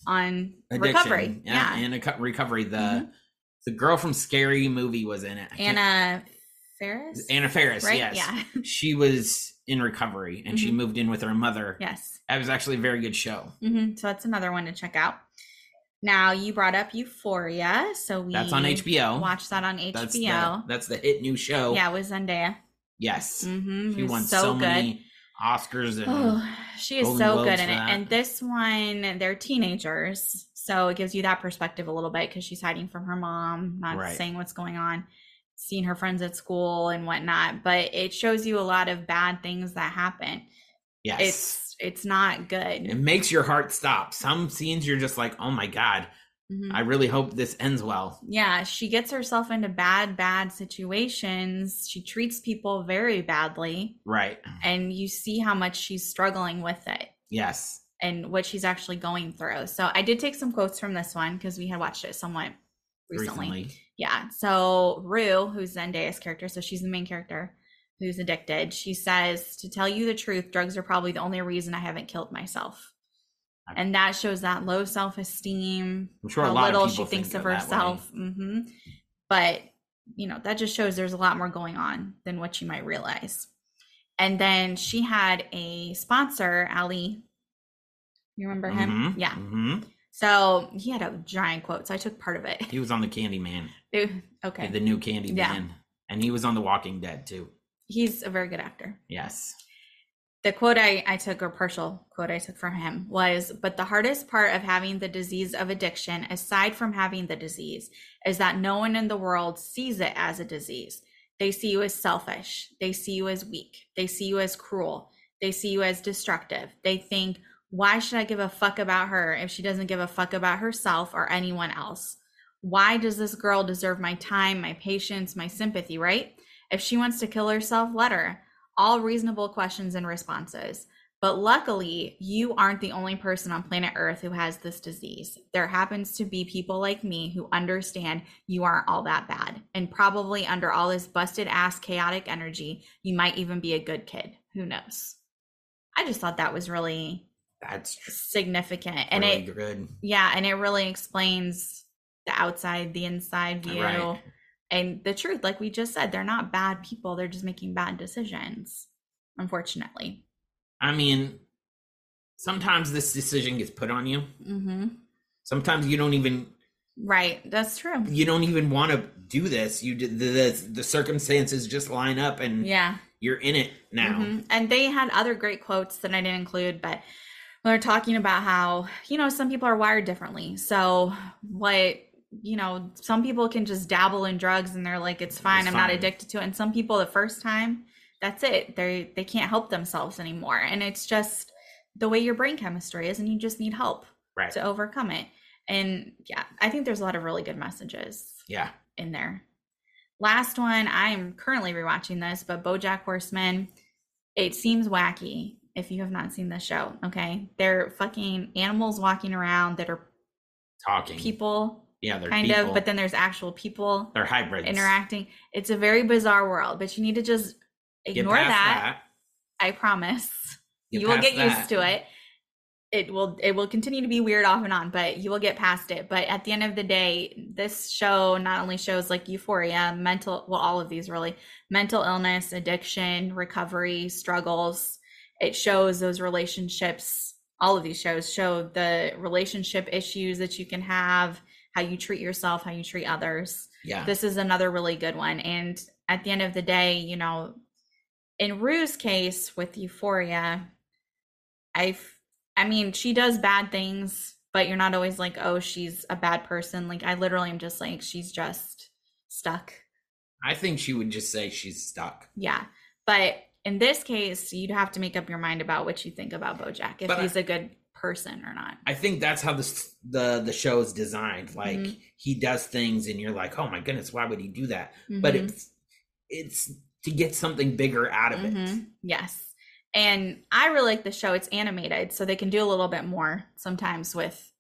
recovery. Yeah. And recovery. The girl from Scary Movie was in it. Anna Faris? Anna Faris, right? yes. Yeah. She was in recovery and she moved in with her mother. Yes. That was actually a very good show. So that's another one to check out. Now, you brought up Euphoria, so that's on HBO. Watched that on HBO. That's the hit new show. Yeah, with Zendaya. Yes. She won so many Oscars. And she is so good in it. And this one, they're teenagers, so it gives you that perspective a little bit because she's hiding from her mom, not saying what's going on, seeing her friends at school and whatnot. But it shows you a lot of bad things that happen. Yes. It's not good. It makes your heart stop. Some scenes you're just like, oh my God, I really hope this ends well. Yeah, she gets herself into bad situations. She treats people very badly. Right. And you see how much she's struggling with it. Yes. And what she's actually going through. So I did take some quotes from this one because we had watched it somewhat recently. Yeah. So Rue, who's Zendaya's character, so she's the main character who's addicted, she says, to tell you the truth, drugs are probably the only reason I haven't killed myself. And that shows that low self-esteem, I'm sure how a lot little of people she thinks think of herself. But, that just shows there's a lot more going on than what you might realize. And then she had a sponsor, Ali. You remember him? Yeah. So he had a giant quote, so I took part of it. He was on the Candyman. Okay. The new Candyman. And he was on The Walking Dead, too. He's a very good actor. Yes. The quote I took, or partial quote I took from him, was, "But the hardest part of having the disease of addiction, aside from having the disease, is that no one in the world sees it as a disease. They see you as selfish. They see you as weak. They see you as cruel. They see you as destructive. They think, why should I give a fuck about her if she doesn't give a fuck about herself or anyone else? Why does this girl deserve my time, my patience, my sympathy, right? If she wants to kill herself, let her." All reasonable questions and responses. But luckily, you aren't the only person on planet Earth who has this disease. There happens to be people like me who understand you aren't all that bad. And probably under all this busted ass chaotic energy, you might even be a good kid. Who knows? I just thought that was really significant. And really good. Yeah, and it really explains the outside, the inside view. Right. And the truth, like we just said, they're not bad people. They're just making bad decisions, unfortunately. I mean, sometimes this decision gets put on you. Mm-hmm. Sometimes you don't even... Right, that's true. You don't even want to do this. You the circumstances just line up and you're in it now. Mm-hmm. And they had other great quotes that I didn't include, but they're talking about how, some people are wired differently. So some people can just dabble in drugs and they're like, it's fine. I'm not addicted to it. And some people, the first time, that's it. They can't help themselves anymore. And it's just the way your brain chemistry is, and you just need help to overcome it. And I think there's a lot of really good messages in there. Last one, I am currently rewatching this, but BoJack Horseman, it seems wacky if you have not seen the show. Okay. They're fucking animals walking around that are talking. People. Yeah, they're kind people. of, but then there's actual people. They're hybrids interacting. It's a very bizarre world, but you need to just ignore that. I promise. You will get used to it. It will continue to be weird off and on, but you will get past it. But at the end of the day, this show not only shows like euphoria, all of these really, mental illness, addiction, recovery, struggles. It shows those relationships. All of these shows show the relationship issues that you can have, how you treat yourself, how you treat others. Yeah. This is another really good one. And at the end of the day, in Rue's case with Euphoria, I mean, she does bad things, but you're not always like, oh, she's a bad person. Like, I literally am just like, she's just stuck. I think she would just say she's stuck. Yeah. But in this case, you'd have to make up your mind about what you think about BoJack, if he's a good person or not. I think that's how the show is designed. Like, he does things and you're like, oh my goodness, why would he do that? But it's to get something bigger out of it. Yes. And I really like the show. It's animated, so they can do a little bit more sometimes with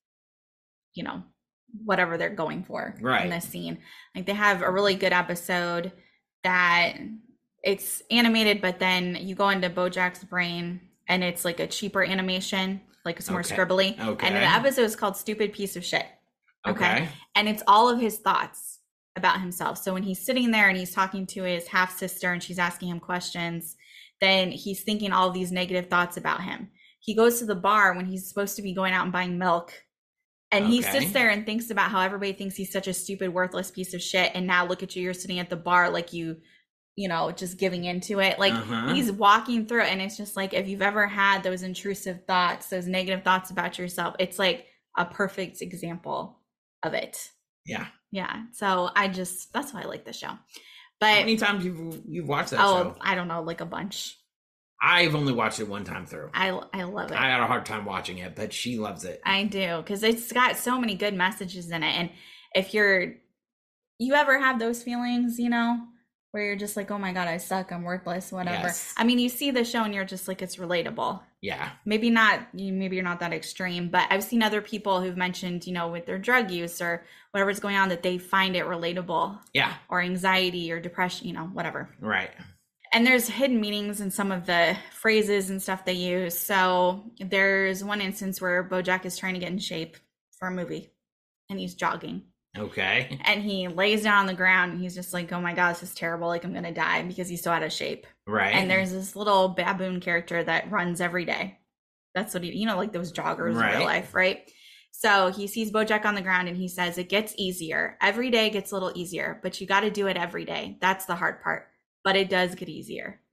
whatever they're going for in this scene. Like, they have a really good episode that it's animated, but then you go into BoJack's brain and it's like a cheaper animation, like it's more scribbly. Okay. And the episode is called Stupid Piece of Shit. Okay. And it's all of his thoughts about himself. So when he's sitting there and he's talking to his half sister and she's asking him questions, then he's thinking all of these negative thoughts about him. He goes to the bar when he's supposed to be going out and buying milk. And he sits there and thinks about how everybody thinks he's such a stupid, worthless piece of shit. And now look at you, you're sitting at the bar like just giving into it. Like, he's walking through it. And it's just like, if you've ever had those intrusive thoughts, those negative thoughts about yourself, it's like a perfect example of it. Yeah. Yeah. So that's why I like the show. But how many times you've watched that show? I don't know, like a bunch. I've only watched it one time through. I love it. I had a hard time watching it, but she loves it. I do, because it's got so many good messages in it. And if you ever have those feelings, where you're just like, oh my God, I suck, I'm worthless, whatever. Yes. I mean, you see the show and you're just like, it's relatable. Yeah. Maybe you're not that extreme, but I've seen other people who've mentioned, with their drug use or whatever's going on, that they find it relatable. Yeah. Or anxiety or depression, whatever. Right. And there's hidden meanings in some of the phrases and stuff they use. So there's one instance where BoJack is trying to get in shape for a movie and he's jogging. Okay. And he lays down on the ground and he's just like, oh my God, this is terrible. Like, I'm going to die, because he's so out of shape. Right. And there's this little baboon character that runs every day. That's what like those joggers in real life, right? So he sees BoJack on the ground and he says, it gets easier. Every day gets a little easier, but you got to do it every day. That's the hard part. But it does get easier.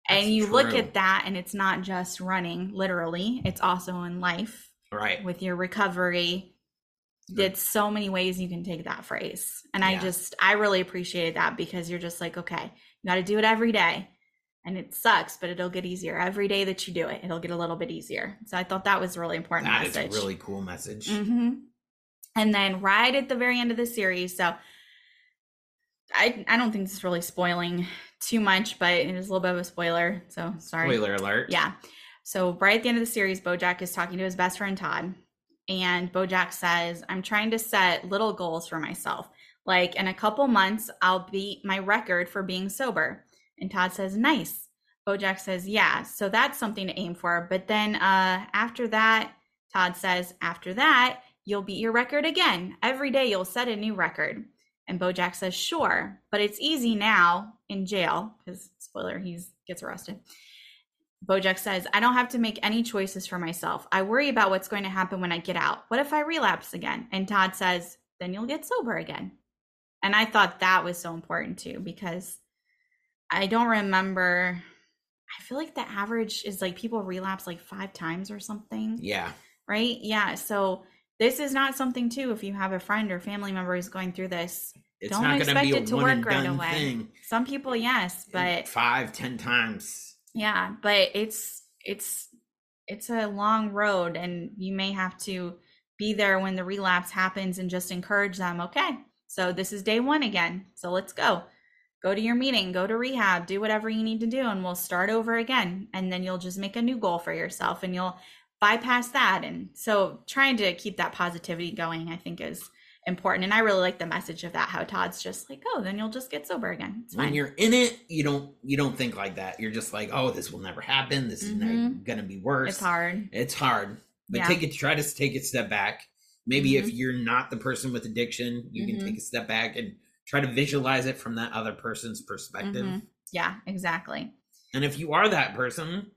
And you look at that, and it's not just running, literally. It's also in life. Right. With your recovery. There's so many ways you can take that phrase. And I really appreciated that, because you're just like, okay, you got to do it every day. And it sucks, but it'll get easier. Every day that you do it, it'll get a little bit easier. So I thought that was a really important message. That is a really cool message. Mm-hmm. And then right at the very end of the series, so I don't think this is really spoiling too much, but it is a little bit of a spoiler. So sorry. Spoiler alert. Yeah. So right at the end of the series, BoJack is talking to his best friend, Todd. And BoJack says, I'm trying to set little goals for myself. Like, in a couple months, I'll beat my record for being sober. And Todd says, nice. BoJack says, yeah, so that's something to aim for. But then after that, Todd says, after that, you'll beat your record again. Every day you'll set a new record. And BoJack says, sure, but it's easy now in jail, because, spoiler, he gets arrested. BoJack says, I don't have to make any choices for myself. I worry about what's going to happen when I get out. What if I relapse again? And Todd says, then you'll get sober again. And I thought that was so important too, because I don't remember. I feel like the average is like people relapse like 5 times or something. Yeah. Right? Yeah. So this is not something too, if you have a friend or family member who's going through this, don't expect it to work right away. Thing. Some people, yes, but 5-10 times. Yeah, but it's a long road, and you may have to be there when the relapse happens and just encourage them. Okay, so this is day 1 again. So let's go. Go to your meeting, go to rehab, do whatever you need to do, and we'll start over again. And then you'll just make a new goal for yourself, and you'll bypass that. And so trying to keep that positivity going, I think, is important. And I really like the message of that, how Todd's just like, oh, then you'll just get sober again. It's fine. When you're in it, you don't think like that. You're just like, oh, this will never happen. This is gonna be worse. It's hard. But try to take a step back. Maybe if you're not the person with addiction, you can take a step back and try to visualize it from that other person's perspective. Yeah, exactly. And if you are that person,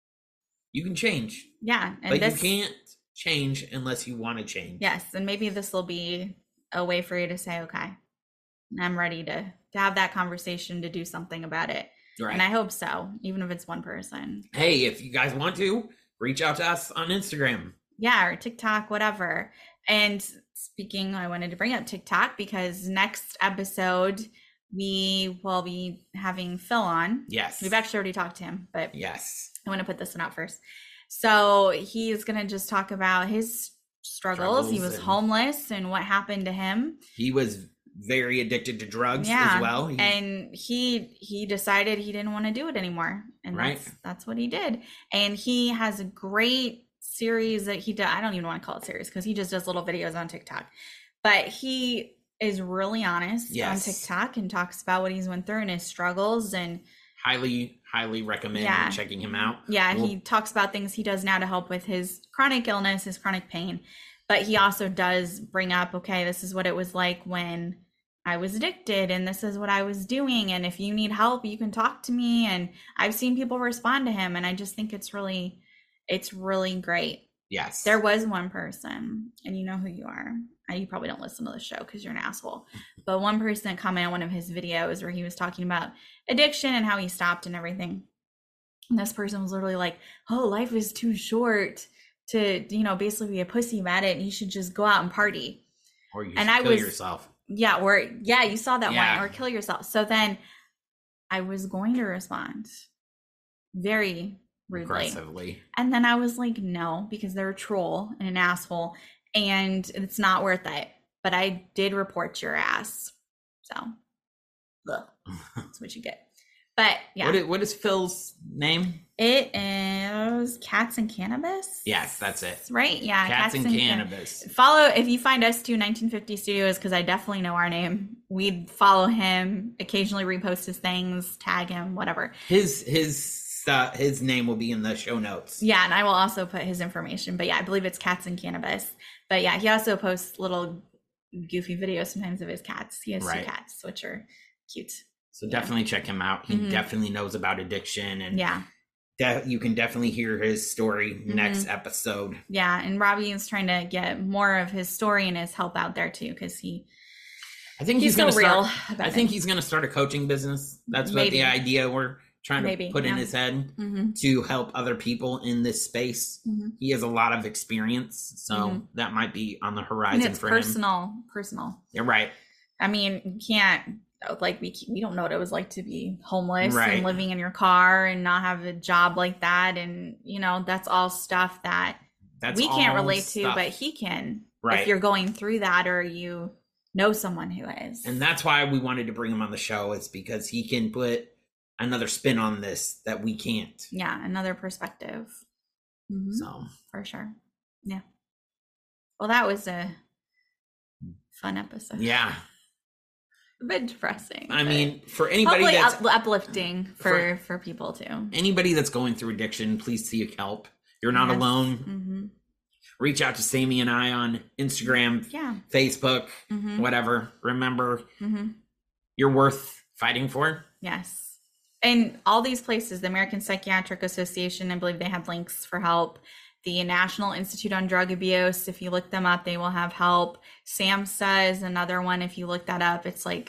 you can change. Yeah. And you can't change unless you want to change. Yes. And maybe this will be a way for you to say, okay, I'm ready to have that conversation, to do something about it. Right. And I hope so, even if it's one person. Hey, if you guys want to, reach out to us on Instagram. Yeah, or TikTok, whatever. And speaking, I wanted to bring up TikTok because next episode we will be having Phil on. Yes. We've actually already talked to him, but yes, I want to put this one out first. So he's going to just talk about his struggles. He was homeless and what happened to him. He was very addicted to drugs as well. And he decided he didn't want to do it anymore. And that's what he did. And he has a great series that he does. I don't even want to call it series because he just does little videos on TikTok. But he is really honest on TikTok and talks about what he's went through and his struggles, and highly recommend checking him out. Yeah, he talks about things he does now to help with his chronic illness, his chronic pain. But he also does bring up, okay, this is what it was like when I was addicted, and this is what I was doing. And if you need help, you can talk to me. And I've seen people respond to him. And I just think it's really great. Yes. There was one person, and you know who you are. You probably don't listen to the show because you're an asshole. But one person commented on one of his videos where he was talking about addiction and how he stopped and everything. And this person was literally like, oh, life is too short to, basically be a pussy about it. And you should just go out and party. Or you should kill yourself. Yeah. You saw that one. Or kill yourself. So then I was going to respond very rudely. Aggressively. And then I was like, no, because they're a troll and an asshole. And it's not worth it. But I did report your ass. So that's what you get. But yeah. What is Phil's name? It is Cats and Cannabis. Yes, that's it. Right? Yeah. Cats and Cannabis. Follow, if you find us to 1950 Studios, because I definitely know our name. We'd follow him, occasionally repost his things, tag him, whatever. His name will be in the show notes. Yeah, and I will also put his information. But yeah, I believe it's Cats and Cannabis. But yeah, he also posts little goofy videos sometimes of his cats. He has 2 cats, which are cute. So definitely check him out. He definitely knows about addiction, and you can definitely hear his story next episode. Yeah, and Robbie is trying to get more of his story and his help out there too, because I think he's going to start a coaching business. That's what the idea. We're trying to put in his head to help other people in this space. He has a lot of experience, so that might be on the horizon and it's for personal. him. Personal. You're right. I mean, you can't, like, we don't know what it was like to be homeless and living in your car and not have a job like that. And, that's all stuff that we can't relate to, but he can. If you're going through that or you know someone who is. And that's why we wanted to bring him on the show. It's because he can put another spin on this that we can't. Yeah, another perspective. So for sure. Yeah. Well, that was a fun episode. Yeah. A bit depressing. I mean, for anybody that's uplifting for people too. Anybody that's going through addiction, please seek help. You're not alone. Reach out to Sammy and I on Instagram, Facebook, whatever. Remember, you're worth fighting for. Yes. And all these places, the American Psychiatric Association, I believe they have links for help. The National Institute on Drug Abuse, if you look them up, they will have help. SAMHSA is another one. If you look that up, it's like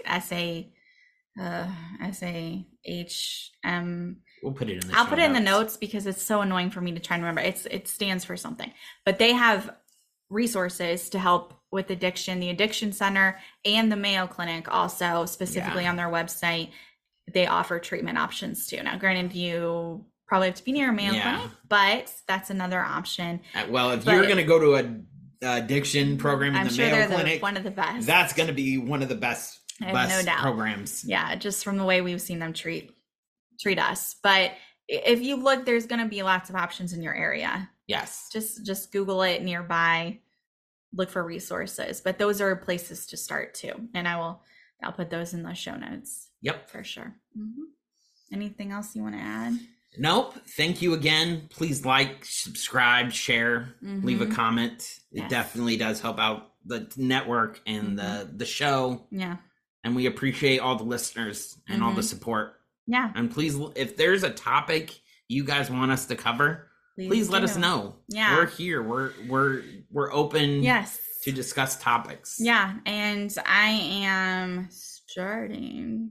SAHM. We'll put it in the I'll put it in the notes because it's so annoying for me to try and remember. It stands for something. But they have resources to help with addiction. The Addiction Center and the Mayo Clinic also, specifically on their website, they offer treatment options too. Now, granted, you probably have to be near a Mayo Clinic, but that's another option. Well, if you're going to go to an addiction program in the Mayo Clinic, one of the best. That's going to be one of the best programs. Yeah, just from the way we've seen them treat us. But if you look, there's going to be lots of options in your area. Yes. Just Google it nearby, look for resources. But those are places to start too. And I'll put those in the show notes. Yep. For sure. Anything else you want to add? Nope. Thank you again. Please like, subscribe, share, leave a comment. It definitely does help out the network and the show. Yeah. And we appreciate all the listeners and all the support. Yeah. And please, if there's a topic you guys want us to cover, please let us know. Yeah. We're here. We're open to discuss topics. Yeah. And I am starting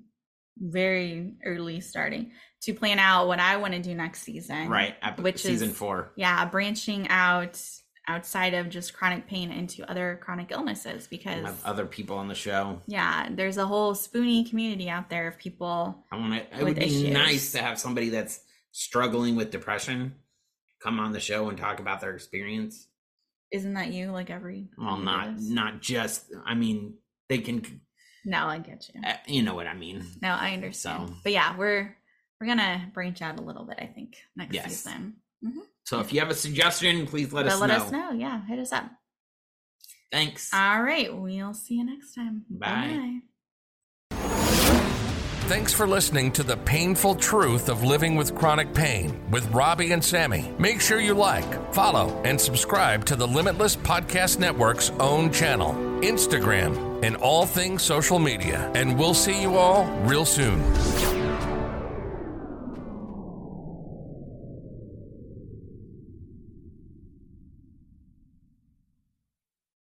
to plan out what I want to do next season. Right. Which season 4. Yeah. Branching out outside of just chronic pain into other chronic illnesses, because we'll have other people on the show. Yeah. There's a whole Spoonie community out there of people. It would be nice to have somebody that's struggling with depression come on the show and talk about their experience. Isn't that you? Like every... Well, not just, I mean, they can... No, I get you. You know what I mean. No, I understand. So, but yeah, we're gonna branch out a little bit, I think, next season. So if you have a suggestion, please let us know. Let us know. Yeah, hit us up. Thanks. All right, we'll see you next time. Bye. Thanks for listening to The Painful Truth of Living with Chronic Pain with Robbie and Sammy. Make sure you like, follow, and subscribe to the Limitless Podcast Network's own channel, Instagram, and all things social media. And we'll see you all real soon.